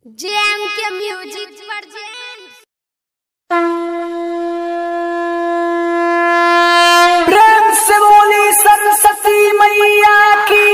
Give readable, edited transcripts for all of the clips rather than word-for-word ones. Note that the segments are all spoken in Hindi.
जेएम के म्यूजिक प्रेजेंट। प्रेम से बोली सरस्वती मैया की।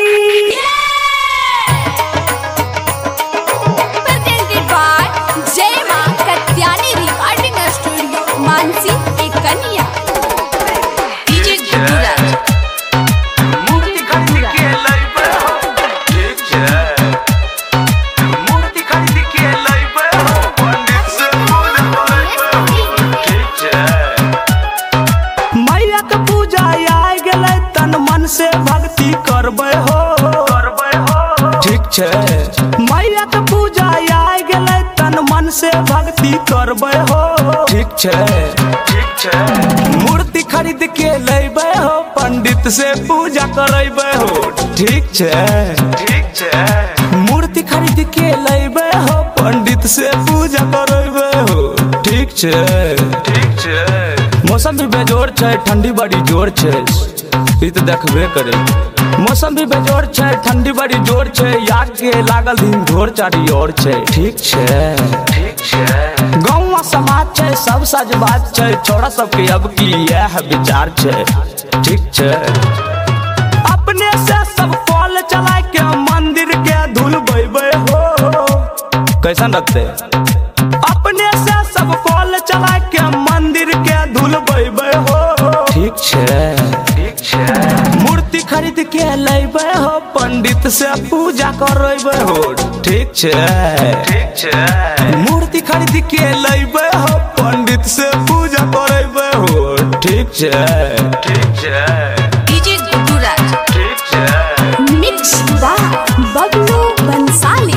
प्रेजेंटेड बाय जय मां कत्यानी रिकॉर्डिंग स्टूडियो मानसी एक कन्या। डीजे गुरुराज मूर्ति खरीद के लइबे हो, ठीक है। मूर्ति खरीद के लइबे हो, पंडित से बोल लइबे हो, ठीक है। मैया के पूजा आइ गेलै, तन मन से भक्ति करबे हो, ठीक छै। मैया के पूजा आइ गेलै, तन मन से भक्ति करबे हो, ठीक छै। मूर्ति खरीद के लइबे हो, पंडित से पूजा करबे हो, ठीक छै। मूर्ति खरीद के लइबे हो, पंडित से पूजा करबे हो, ठीक छै। मौसम भी बेजोड़ छै, ठंडी बड़ी जोर छै, ई त देखबे करे। मौसम भी बेजोड़ छै, ठंडी बड़ी जोर छै, याद के लागल दिन घोर चारी ओर छै, ठीक छै। गाँव समाज छै, सब सज बात छै, छोड़ा सबके अब की यह विचार छै, ठीक छै। अपने से सब कॉल चला के मंदिर के धूल बैबे हो, कैसन रखते। अपने से सब कॉल चला के मंदिर के धूल बैबे हो, ठीक छै। मूर्ति खरीद के लइबे हो, पंडित से पूजा करबे हो, ठीक छै। मूर्ति खरीद के लइबे हो, पंडित से पूजा करबे हो, ठीक छै। DJ Gururaj mix by Bablu Bansali.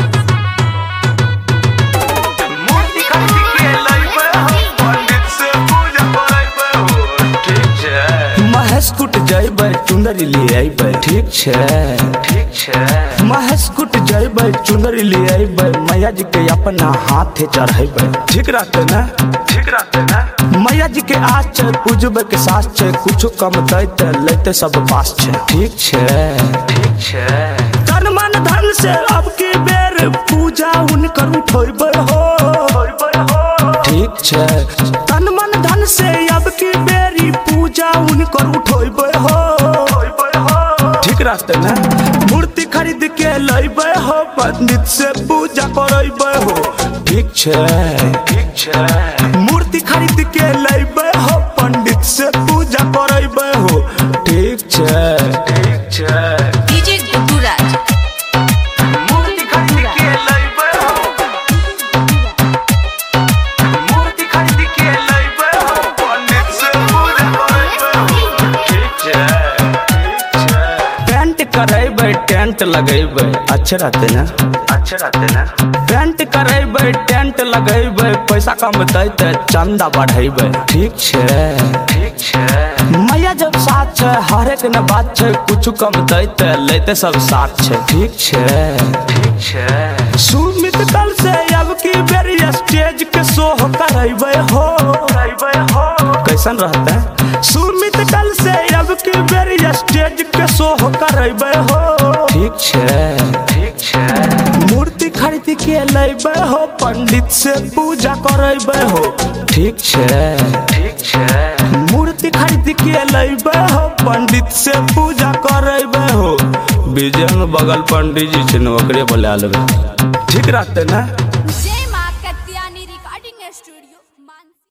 मूर्ति खरीद के लइबे हो, पंडित से पूजा करबे हो, ठीक छै। महेश कुट जइबे, चुंदरी ले अइबे, ठीक छै। महेश कुट जइबे, चुंदरी ले अइबे, मैया जी के अपना हाथे चढ़ेबे, ठीक रहते ना। मैया जी के आस छै, पूजबे के सास छै, कुछ कम दैते लेते सब पास छै, ठीक छै। तन मन धन से अब की बेर पूजा उनकर उठेबे हो, ठीक छै। तन मन धन से अब की बेरी पूजा उनकर उठेबे हो, ठीक रहते ना। मूर्ति खरीद के लइबे हो, पंडित से पूजा करबे हो, ठीक छै। मूर्ति खरीद के लइबे हो, पंडित से पूजा करबे हो, ठीक छै। डीजे गुरुराज मूर्ति खरीद के लइबे हो, मूर्ति खरीद के लइबे हो, पंडित से पूजा करबे हो, ठीक छै। पेंट करेबे, टेंट लगेबे, अच्छे रहते ना। पेंट करेबे, टेंट लगेबे, पैसा कम दैते चंदा बढ़ेबे, ठीक छै। मैया जब साथ छै, हर एक न बात छै, कुछ कम दैते लेते सब साथ छै, ठीक छै। सुमित कल से अब की बेरी स्टेज के शो करबे हो, कैसन रहते। सुमित कल से अब की बेरी स्टेज के शो करबे हो, ठीक छै। मूर्ति खरीद के लइबे हो, पंडित से पूजा करबे हो, ठीक छै। मूर्ति खरीद के लइबे हो, पंडित से पूजा करबे हो। विजय में बगल पंडित जी छै, ओकरे बुला लेबे, ठीक रहते ना।